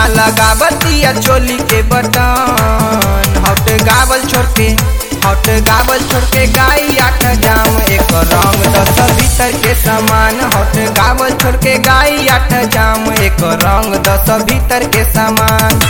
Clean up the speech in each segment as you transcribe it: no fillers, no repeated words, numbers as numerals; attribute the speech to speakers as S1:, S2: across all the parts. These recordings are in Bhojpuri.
S1: लगावतिया चोली के बटन हट गावल छोड़ के गाई आठ जाम एक रंग दस भीतर के सामान हट गावल छोड़ के गाई आठ जाम एक रंग दस भीतर के सामान।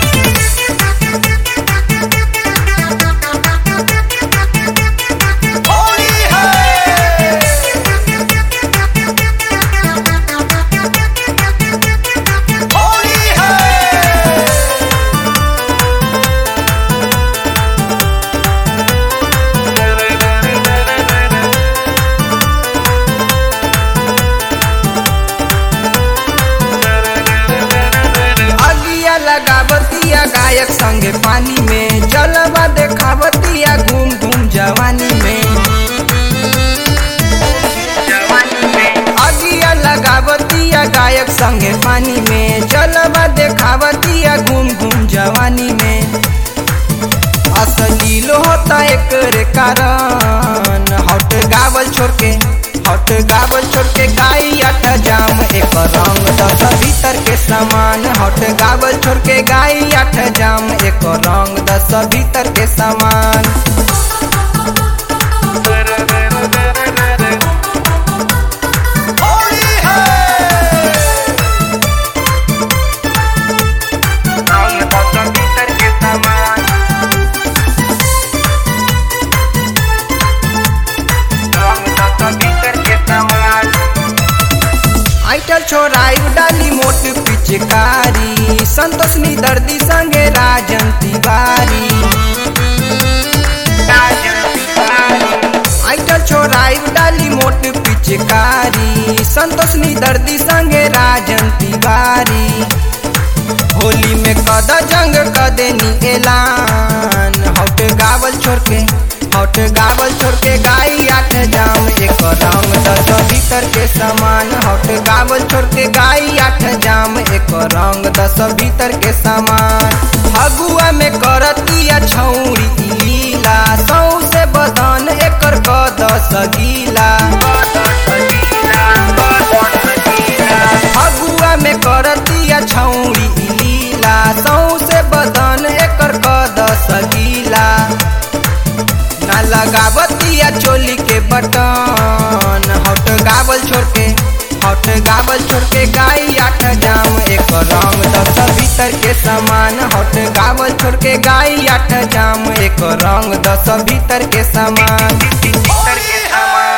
S1: लगावतिया गायक संगे पानी में जलवा देखावतिया घूम घूम जवानी में अगिया लगावतिया गायक संगे पानी में जलवा देखावतिया घूम घूम जवानी में। अश्लील होता एकरे कारण हट गावल छोड़ के गाई आठ जाम एक रंग दस भीतर के सामान हट गावल छोड़ के गाई आठ जाम एक रंग दस भीतर के सामान। आइटल छोराई डाली मोट पिचकारी संतोष नी दर्दी संगे राजन तिवारी आइटल छोराई डाली मोट पिचकारी संतोष नी दर्दी संगे राजन तिवारी। होली में कद जंग कदेनी ऐलान हट गावल छोड़ के गाई आठ जाम एक रंग दस भीतर के सामान हट गावल छोड़ के गाई आठ जाम एक रंग दस भीतर के सामान। फगुआ में करतिया छौरी लीला सौ से बदन एकर कद सगीला फगुआ में करतिया छौरी लीला सौ से बदन एकर कद सगीला। ना लगावतिया चोली के बटन हट गावल छोड़ के गाई आठ जाम एक रंग दस भीतर के सामान हट गावल छोड़ के गाई आठ जाम एक रंग दस भीतर के सामान।